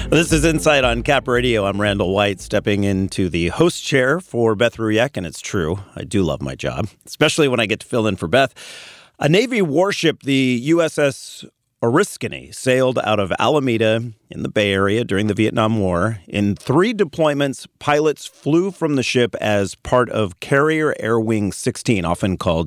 This is Insight on Cap Radio. I'm Randall White, stepping into the host chair for Beth Ruyak, and it's true, I do love my job, especially when I get to fill in for Beth. A Navy warship, the USS Oriskany, sailed out of Alameda in the Bay Area during the Vietnam War. In 3 deployments, pilots flew from the ship as part of Carrier Air Wing 16, often called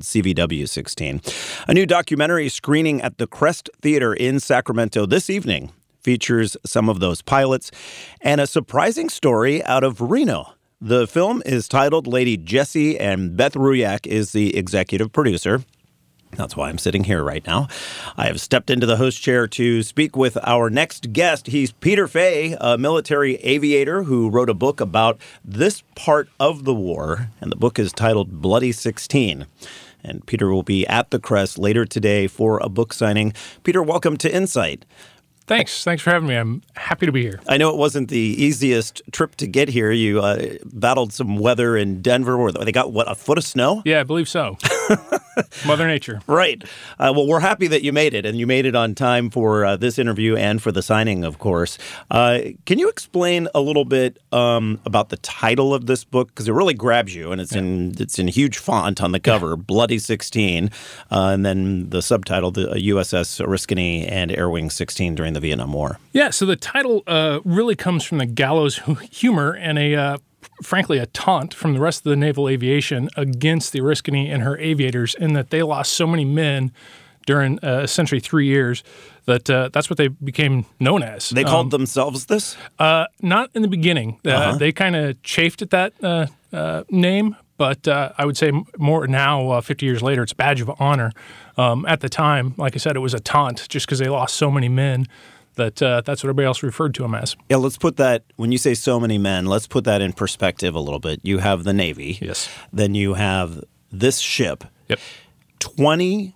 CVW-16. A new documentary screening at the Crest Theater in Sacramento this evening features some of those pilots and a surprising story out of Reno. The film is titled Lady Jessie, and Beth Ruyak is the executive producer. That's why I'm sitting here right now. I have stepped into the host chair to speak with our next guest. He's Peter Fay, a military aviator who wrote a book about this part of the war, and the book is titled Bloody 16. And Peter will be at the Crest later today for a book signing. Peter, welcome to Insight. Thanks for having me. I'm happy to be here. I know it wasn't the easiest trip to get here. You battled some weather in Denver where they got, a foot of snow? Yeah, I believe so. Mother Nature. Right. Well, we're happy that you made it, and you made it on time for this interview and for the signing, of course. Can you explain a little bit about the title of this book? Because it really grabs you, and it's in huge font on the cover, Bloody 16, and then the subtitle, the USS Oriskany and Air Wing 16 during the Vietnam War. Yeah, so the title really comes from the gallows humor and frankly, a taunt from the rest of the naval aviation against the Oriskany and her aviators in that they lost so many men during essentially 3 years that that's what they became known as. They called themselves this? Not in the beginning. They kind of chafed at that name, but I would say more now, 50 years later, it's a badge of honor. At the time, like I said, it was a taunt just because they lost so many men. That's what everybody else referred to them as. Yeah, let's put that, when you say so many men, let's put that in perspective a little bit. You have the Navy. Yes. Then you have this ship. Yep. 20%,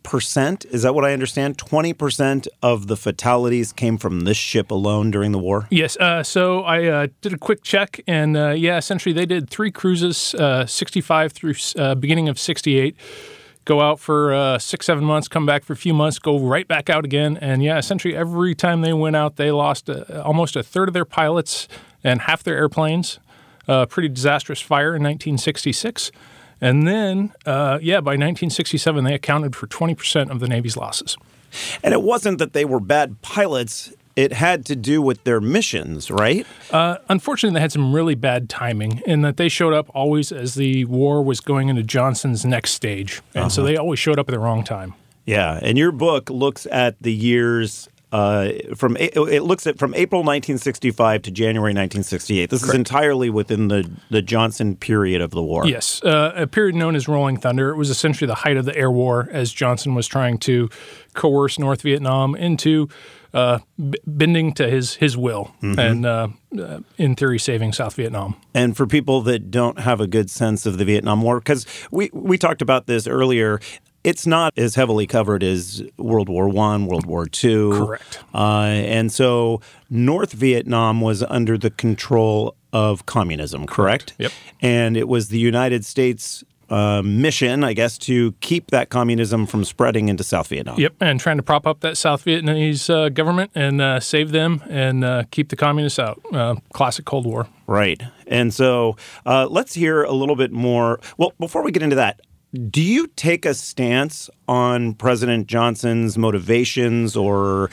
is that what I understand? 20% of the fatalities came from this ship alone during the war? Yes. So I did a quick check, and essentially they did 3 cruises, 65 through beginning of 68. Go out for 6-7 months, come back for a few months, go right back out again. And essentially every time they went out, they lost almost a third of their pilots and half their airplanes. Pretty disastrous fire in 1966. And then, by 1967, they accounted for 20% of the Navy's losses. And it wasn't that they were bad pilots. It had to do with their missions, right? Unfortunately, they had some really bad timing in that they showed up always as the war was going into Johnson's next stage. And so they always showed up at the wrong time. Yeah, and your book looks at the years from April 1965 to January 1968. This Correct. Is entirely within the Johnson period of the war. Yes, a period known as Rolling Thunder. It was essentially the height of the air war as Johnson was trying to coerce North Vietnam into bending to his will and, in theory, saving South Vietnam. And for people that don't have a good sense of the Vietnam War, because we talked about this earlier, it's not as heavily covered as World War I, World War II. Correct. And so North Vietnam was under the control of communism, correct? Yep. And it was the United States mission, I guess, to keep that communism from spreading into South Vietnam. Yep, and trying to prop up that South Vietnamese government and save them and keep the communists out. Classic Cold War. Right. And so let's hear a little bit more. Well, before we get into that, do you take a stance on President Johnson's motivations or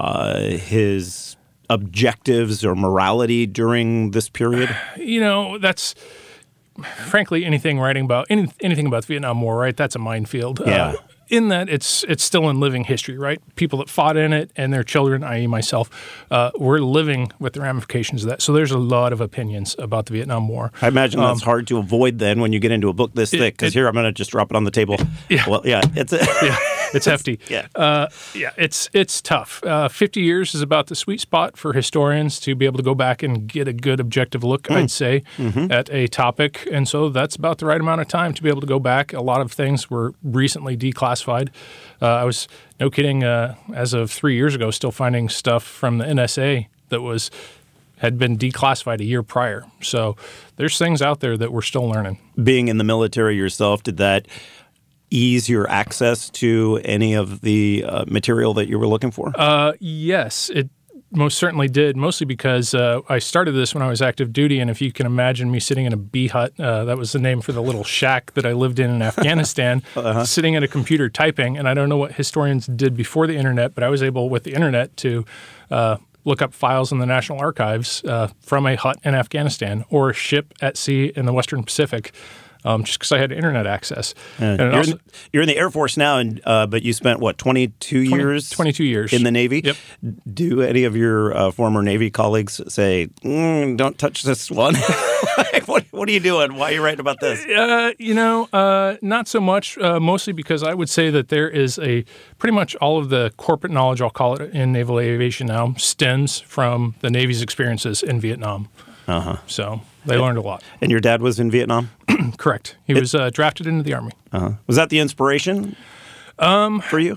his objectives or morality during this period? That's frankly anything about the Vietnam War, right? That's a minefield. Yeah. In that it's still in living history, right? People that fought in it and their children, i.e. myself, we're living with the ramifications of that. So there's a lot of opinions about the Vietnam War. I imagine that's hard to avoid then when you get into a book this thick, because here I'm going to just drop it on the table. Yeah. Well, yeah, it's hefty. Yeah. It's tough. 50 years is about the sweet spot for historians to be able to go back and get a good objective look, I'd say, at a topic. And so that's about the right amount of time to be able to go back. A lot of things were recently declassified. I was, no kidding, as of 3 years ago, still finding stuff from the NSA that had been declassified a year prior. So there's things out there that we're still learning. Being in the military yourself, did that ease your access to any of the material that you were looking for? Yes, it most certainly did, mostly because I started this when I was active duty, and if you can imagine me sitting in a bee hut, that was the name for the little shack that I lived in Afghanistan, sitting at a computer typing, and I don't know what historians did before the internet, but I was able with the internet to look up files in the National Archives from a hut in Afghanistan or a ship at sea in the Western Pacific. Just because I had internet access. You're in the Air Force now, but you spent, 22 years? 22 years. In the Navy? Yep. Do any of your former Navy colleagues say, don't touch this one? What are you doing? Why are you writing about this? Not so much, mostly because I would say that there is pretty much all of the corporate knowledge, I'll call it, in naval aviation now, stems from the Navy's experiences in Vietnam. So they learned a lot. And your dad was in Vietnam? Correct. He was drafted into the Army. Was that the inspiration for you?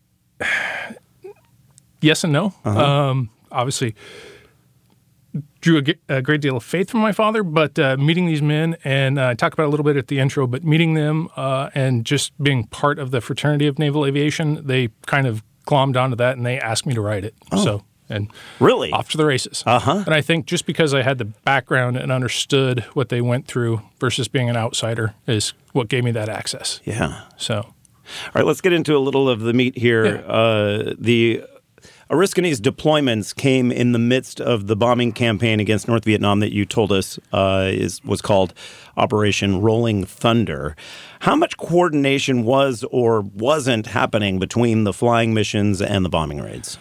Yes and no. Obviously, drew a great deal of faith from my father, but meeting these men, and I talk about it a little bit at the intro, but meeting them and just being part of the fraternity of naval aviation, they kind of glommed onto that, and they asked me to write it. And really? Off to the races. And I think just because I had the background and understood what they went through versus being an outsider is what gave me that access. Yeah. So, all right, let's get into a little of the meat here. Yeah. The Oriskany's deployments came in the midst of the bombing campaign against North Vietnam that you told us was called Operation Rolling Thunder. How much coordination was or wasn't happening between the flying missions and the bombing raids?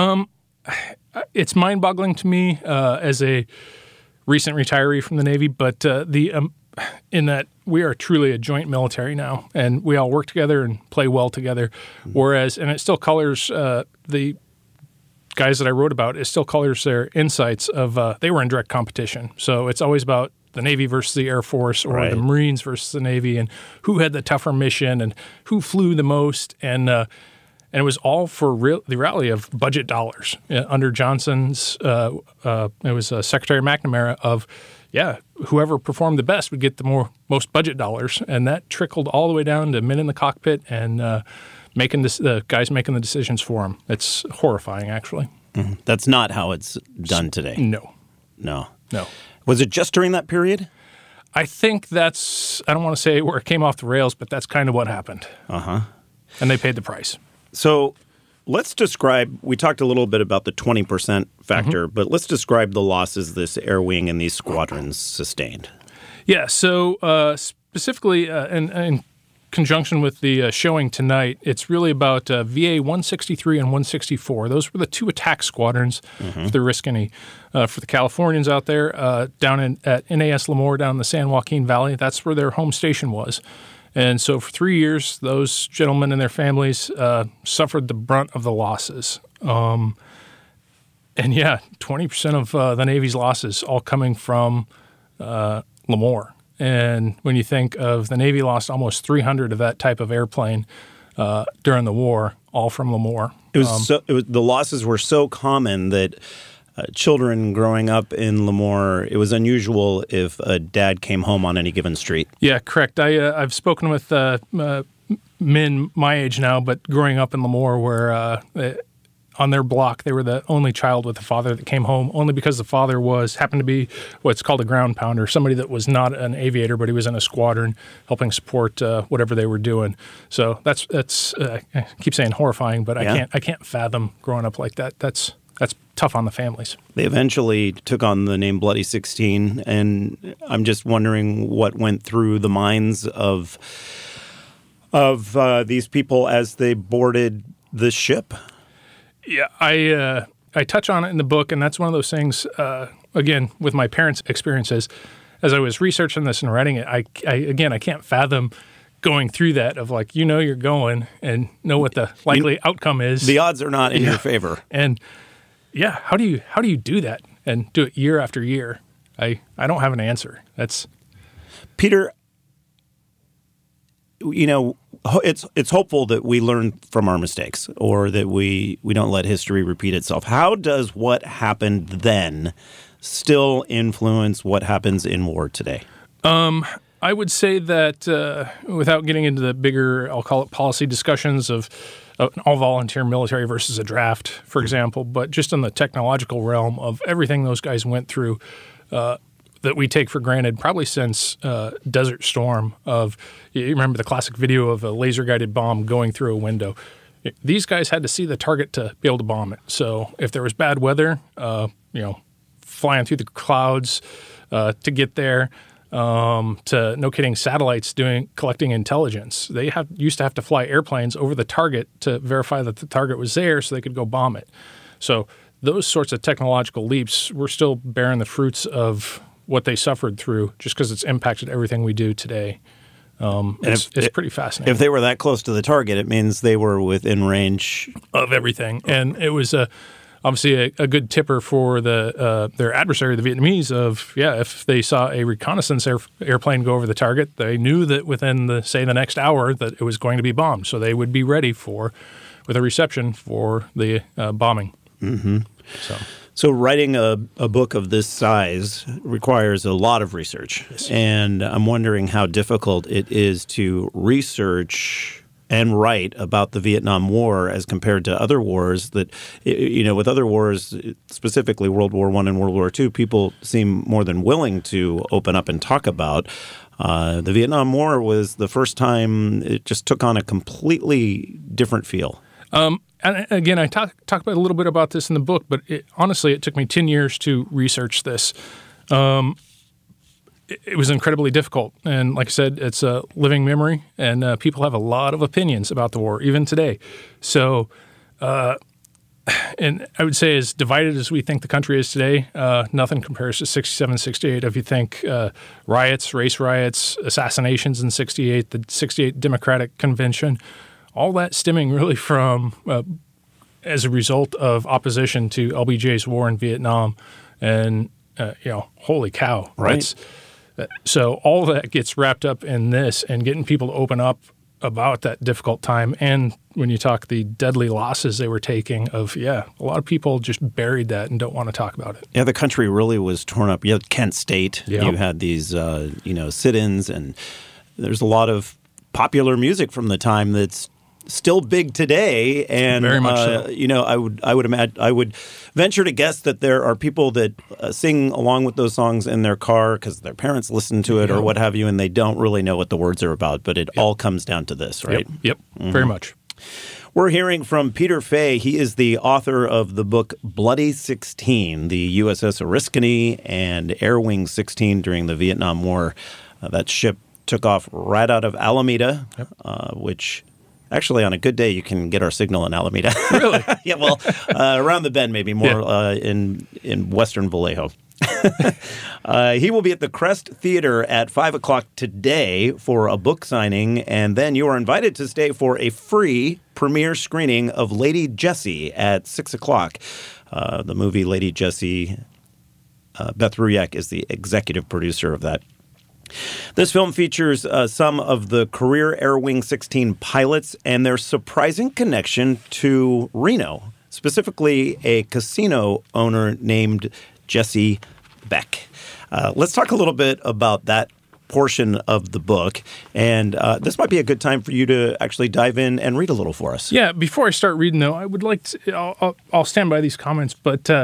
It's mind-boggling to me as a recent retiree from the Navy, but in that we are truly a joint military now, and we all work together and play well together. Whereas, and it still colors the guys that I wrote about, it still colors their insights of they were in direct competition. So it's always about the Navy versus the Air Force, or the Marines versus the Navy, and who had the tougher mission and who flew the most, and it was all for the reality of budget dollars. Under Johnson's, it was Secretary McNamara of, whoever performed the best would get the most budget dollars. And that trickled all the way down to men in the cockpit and the guys making the decisions for them. It's horrifying, actually. Mm-hmm. That's not how it's done today. No. Was it just during that period? I think I don't want to say where it came off the rails, but that's kind of what happened. And they paid the price. So let's describe, we talked a little bit about the 20% factor, but let's describe the losses this air wing and these squadrons sustained. Yeah, so specifically in conjunction with the showing tonight, it's really about VA 163 and 164. Those were the two attack squadrons for the Oriskany. For the Californians out there, down at NAS Lemoore, down in the San Joaquin Valley, that's where their home station was. And so for 3 years, those gentlemen and their families suffered the brunt of the losses. 20% of the Navy's losses all coming from Lemoore. And when you think of the Navy lost almost 300 of that type of airplane during the war, all from Lemoore. The losses were so common that children growing up in Lemoore, it was unusual if a dad came home on any given street. Yeah, correct. I've spoken with men my age now, but growing up in Lemoore, where on their block they were the only child with a father that came home, only because the father happened to be what's called a ground pounder, somebody that was not an aviator, but he was in a squadron helping support whatever they were doing. So that's I keep saying horrifying, but I can't fathom growing up like that. That's tough on the families. They eventually took on the name Bloody 16, and I'm just wondering what went through the minds of these people as they boarded the ship. Yeah, I touch on it in the book, and that's one of those things, again, with my parents' experiences. As I was researching this and writing it, I can't fathom going through that of you're going and know what the likely outcome is. The odds are not in your favor. And how do you do that and do it year after year? I don't have an answer. That's Peter. It's hopeful that we learn from our mistakes, or that we don't let history repeat itself. How does what happened then still influence what happens in war today? I would say that without getting into the bigger, I'll call it policy discussions of an all-volunteer military versus a draft, for example, but just in the technological realm of everything those guys went through that we take for granted probably since Desert Storm of, you remember the classic video of a laser-guided bomb going through a window. These guys had to see the target to be able to bomb it. So if there was bad weather, flying through the clouds to get there, to, no kidding, satellites collecting intelligence. They used to have to fly airplanes over the target to verify that the target was there so they could go bomb it. So those sorts of technological leaps, we're still bearing the fruits of what they suffered through just because it's impacted everything we do today. It's pretty fascinating. If they were that close to the target, it means they were within range of everything. And it was obviously a good tipper for their adversary, the Vietnamese, if they saw a reconnaissance airplane go over the target, they knew that within the next hour that it was going to be bombed. So they would be ready with a reception for the bombing. Mm-hmm. So writing a book of this size requires a lot of research. Yes. And I'm wondering how difficult it is to research and write about the Vietnam War as compared to other wars that, with other wars, specifically World War I and World War II, people seem more than willing to open up and talk about. The Vietnam War was the first time it just took on a completely different feel. And again, I talk about a little bit about this in the book, but honestly, it took me 10 years to research this. It was incredibly difficult. And like I said, it's a living memory, and people have a lot of opinions about the war, even today. So, and I would say as divided as we think the country is today, nothing compares to 67, 68. If you think riots, race riots, assassinations in 68, the 68 Democratic Convention, all that stemming really from as a result of opposition to LBJ's war in Vietnam. And, holy cow. Right. So all that gets wrapped up in this and getting people to open up about that difficult time. And when you talk the deadly losses they were taking a lot of people just buried that and don't want to talk about it. Yeah, the country really was torn up. You had Kent State. Yep. You had these, sit-ins, and there's a lot of popular music from the time that's still big today, and very much so. I would venture to guess that there are people that sing along with those songs in their car because their parents listen to it or what have you, and they don't really know what the words are about. But it all comes down to this, right? Yep. Mm-hmm. Very much. We're hearing from Peter Fay. He is the author of the book Bloody 16, the USS Oriskany and Air Wing 16 during the Vietnam War. That ship took off right out of Alameda, which... Actually, on a good day, you can get our signal in Alameda. Really? Yeah, well, around the bend, maybe more in western Vallejo. He will be at the Crest Theater at 5 o'clock today for a book signing, and then you are invited to stay for a free premiere screening of Lady Jessie at 6 o'clock. The movie Lady Jessie, Beth Ruyak is the executive producer of that. This film features some of the career Air Wing 16 pilots and their surprising connection to Reno, specifically a casino owner named Jesse Beck. Let's talk a little bit about that portion of the book, and this might be a good time for you to actually dive in and read a little for us. Yeah, before I start reading, though, I would like to, I'll stand by these comments, but to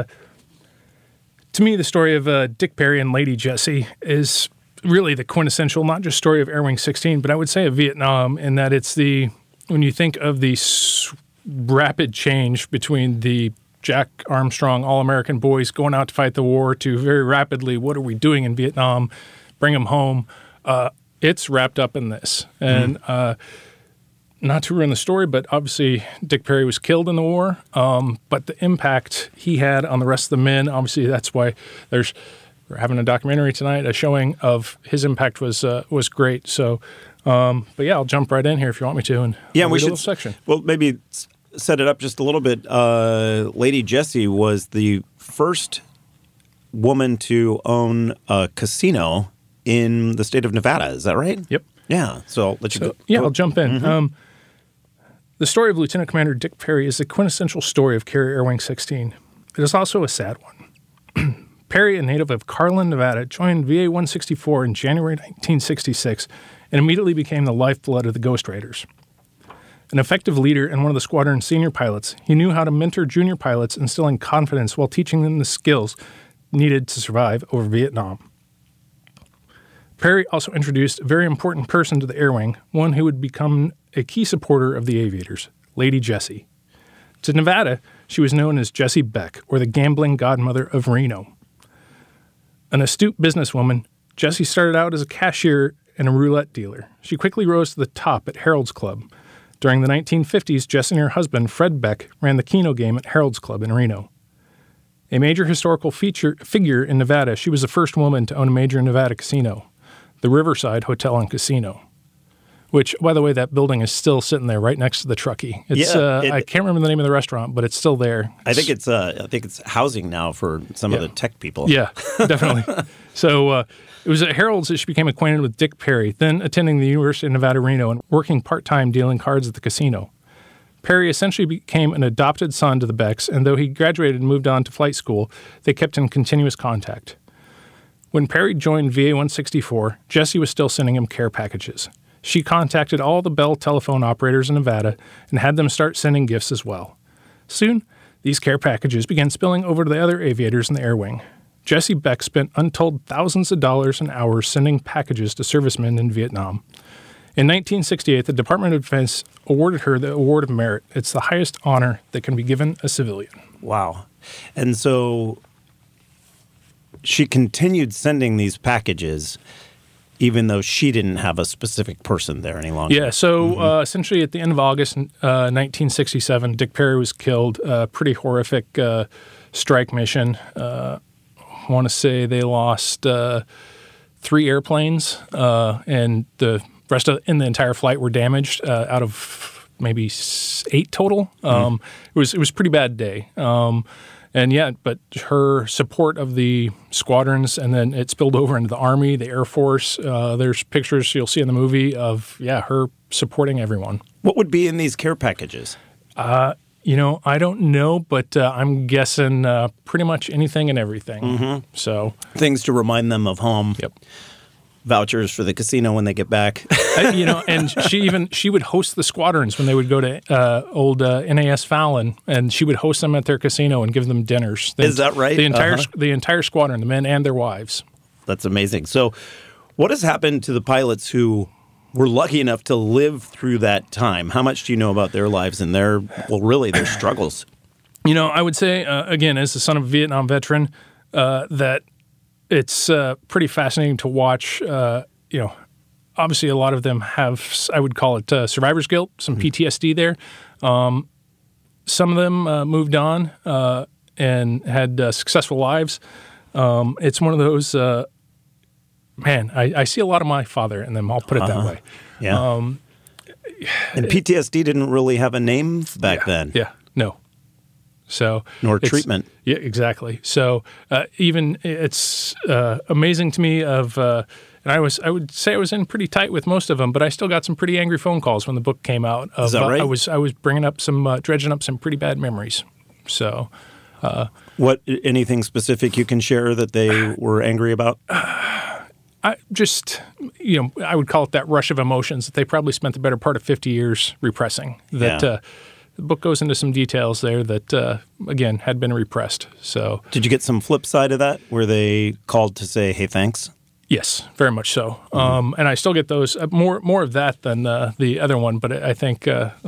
me, the story of Dick Perry and Lady Jessie is really the quintessential, not just story of Air Wing 16, but I would say of Vietnam, in that it's when you think of the rapid change between the Jack Armstrong All-American boys going out to fight the war to very rapidly, what are we doing in Vietnam? Bring them home. It's wrapped up in this. And not to ruin the story, but obviously Dick Perry was killed in the war. But the impact he had on the rest of the men, obviously that's why we're having a documentary tonight, a showing of his impact was great. So, but yeah, I'll jump right in here if you want me to. And we read a should little section. Well, maybe set it up just a little bit. Lady Jessie was the first woman to own a casino in the state of Nevada. Is that right? Yep. Yeah. So I'll let you go. Yeah, I'll jump in. Mm-hmm. The story of Lieutenant Commander Dick Perry is the quintessential story of Carrier Air Wing 16. It is also a sad one. Perry, a native of Carlin, Nevada, joined VA 164 in January 1966 and immediately became the lifeblood of the Ghost Raiders. An effective leader and one of the squadron's senior pilots, he knew how to mentor junior pilots, instilling confidence while teaching them the skills needed to survive over Vietnam. Perry also introduced a very important person to the Air Wing, one who would become a key supporter of the aviators, Lady Jessie. To Nevada, she was known as Jessie Beck, or the gambling godmother of Reno. An astute businesswoman, Jessie started out as a cashier and a roulette dealer. She quickly rose to the top at Harold's Club. During the 1950s, Jessie and her husband, Fred Beck, ran the Keno game at Harold's Club in Reno. A major historical figure in Nevada, she was the first woman to own a major Nevada casino, the Riverside Hotel and Casino, which, by the way, that building is still sitting there right next to the Truckee. I can't remember the name of the restaurant, but it's still there. I think it's housing now for some of the tech people. Yeah, definitely. So it was at Harold's that she became acquainted with Dick Perry, then attending the University of Nevada, Reno, and working part-time dealing cards at the casino. Perry essentially became an adopted son to the Becks, and though he graduated and moved on to flight school, they kept in continuous contact. When Perry joined VA 164, Jessie was still sending him care packages. She contacted all the Bell telephone operators in Nevada and had them start sending gifts as well. Soon, these care packages began spilling over to the other aviators in the Air Wing. Jessie Beck spent untold thousands of dollars and hours sending packages to servicemen in Vietnam. In 1968, the Department of Defense awarded her the Award of Merit. It's the highest honor that can be given a civilian. Wow. And so she continued sending these packages even though she didn't have a specific person there any longer. Yeah, so essentially at the end of August 1967, Dick Perry was killed. Pretty horrific strike mission. I want to say they lost 3 airplanes, and the rest of in the entire flight were damaged out of maybe 8 total. It was a pretty bad day. But her support of the squadrons, and then it spilled over into the Army, the Air Force. There's pictures you'll see in the movie of, her supporting everyone. What would be in these care packages? I don't know, but I'm guessing pretty much anything and everything. Mm-hmm. So things to remind them of home. Yep. Vouchers for the casino when they get back. And she would host the squadrons when they would go to old NAS Fallon, and she would host them at their casino and give them dinners. Is that right? The entire squadron, the men and their wives. That's amazing. So what has happened to the pilots who were lucky enough to live through that time? How much do you know about their lives and their struggles? I would say, again, as the son of a Vietnam veteran, that it's pretty fascinating to watch. Obviously a lot of them have, I would call it survivor's guilt, some PTSD there. Some of them moved on and had successful lives. It's one of those, I see a lot of my father in them, I'll put it that way. Yeah. And PTSD didn't really have a name back then. Yeah, no. So nor treatment. Yeah, exactly. So even it's amazing to me and I would say I was in pretty tight with most of them, but I still got some pretty angry phone calls when the book came out. Is that right? I was bringing up dredging up some pretty bad memories. So, anything specific you can share that they were angry about? I would call it that rush of emotions that they probably spent the better part of 50 years repressing. The book goes into some details there that, again, had been repressed. So, did you get some flip side of that? Were they called to say, "Hey, thanks"? Yes, very much so. And I still get those more of that than the other one. But I think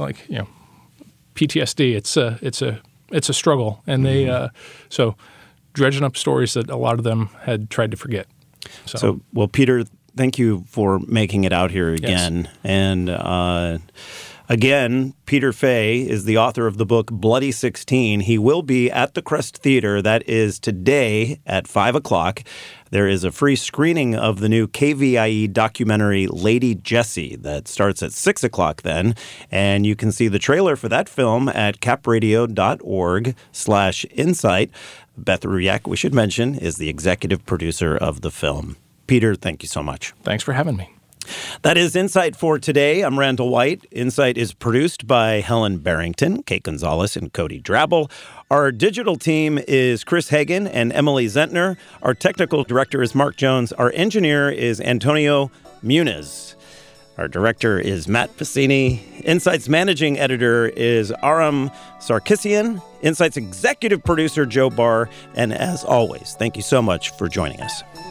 PTSD, it's a struggle, and they so dredging up stories that a lot of them had tried to forget. So Peter, thank you for making it out here again. Yes. And again, Peter Fay is the author of the book Bloody 16. He will be at the Crest Theater. That is today at 5 o'clock. There is a free screening of the new KVIE documentary Lady Jessie that starts at 6 o'clock then. And you can see the trailer for that film at capradio.org/insight. Beth Ruyak, we should mention, is the executive producer of the film. Peter, thank you so much. Thanks for having me. That is Insight for today. I'm Randall White. Insight is produced by Helen Barrington, Kate Gonzalez, and Cody Drabble. Our digital team is Chris Hagan and Emily Zentner. Our technical director is Mark Jones. Our engineer is Antonio Muniz. Our director is Matt Pacini. Insight's managing editor is Aram Sarkissian. Insight's executive producer, Joe Barr. And as always, thank you so much for joining us.